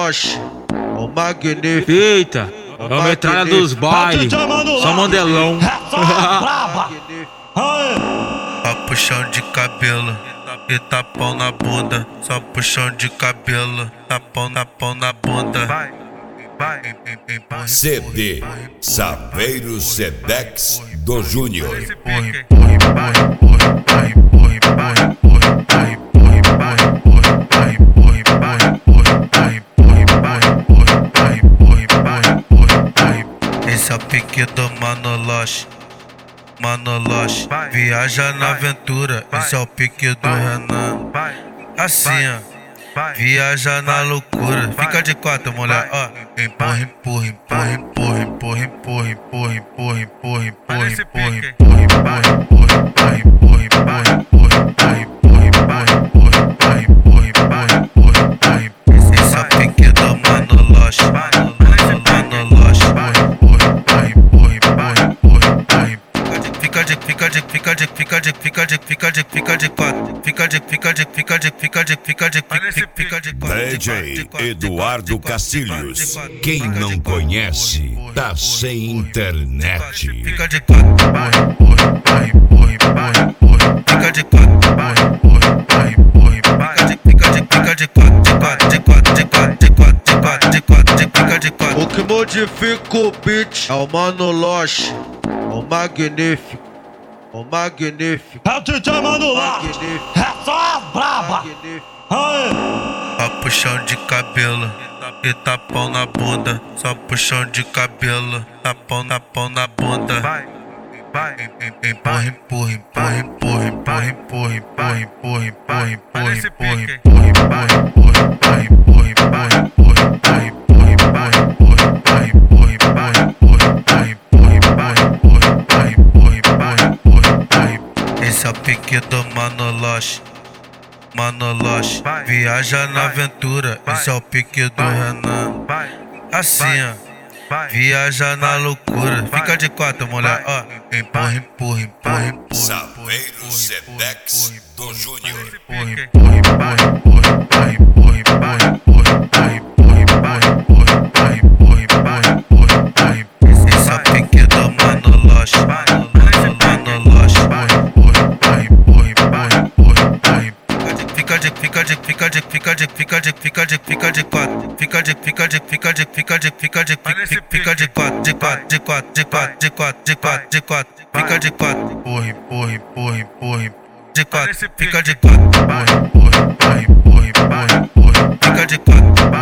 Loche, o magnífico. Eita, é o metralha dos bailes, só mandelão. Só puxão de cabelo e tapão na bunda. Só puxão de cabelo, tapão na bunda. CD Saveiros Sedex do Júnior. Esse é o pique do Mano Loche. Mano Loche, viaja na aventura. Esse é o pique do Renan. Assim, ó, viaja na loucura. Fica de quatro, mulher, ó. Empurra, empurra, empurra, empurra, empurra, empurra, empurra, empurra, empurra, empurra, empurra, empurra, empurra. Esse é o pique do Mano Loche. Mano Loche. DJ Eduardo Castilhos. Quem não conhece, tá sem internet. Fica de quatro, fica de quatro, o que modifica o beat é o Mano Loche, o magnífico, o magnífico. É o DJ Mano Loche, é só a braba. Só puxão de cabelo e tapão na bunda. Só puxão de cabelo, tapão na bunda. Empurra, empurra, empurra, empurra, empurra, empurra, empurra, empurra, empurra, empurra, esse é o pique do Mano Loche. Mano Loche, viaja na aventura. Esse é o pique do Renan. Assim, ó, viaja na loucura. Fica de quatro, mulher, ó. Empurra, empurra, empurra, empurra. Saveiros Sedex do Júnior. Esse é o pique do Mano Loche. Mano Loche. Fica de quatro, fica de quatro, empurra, empurra, empurra, empurra, de quatro, fica de quatro, fica de quatro.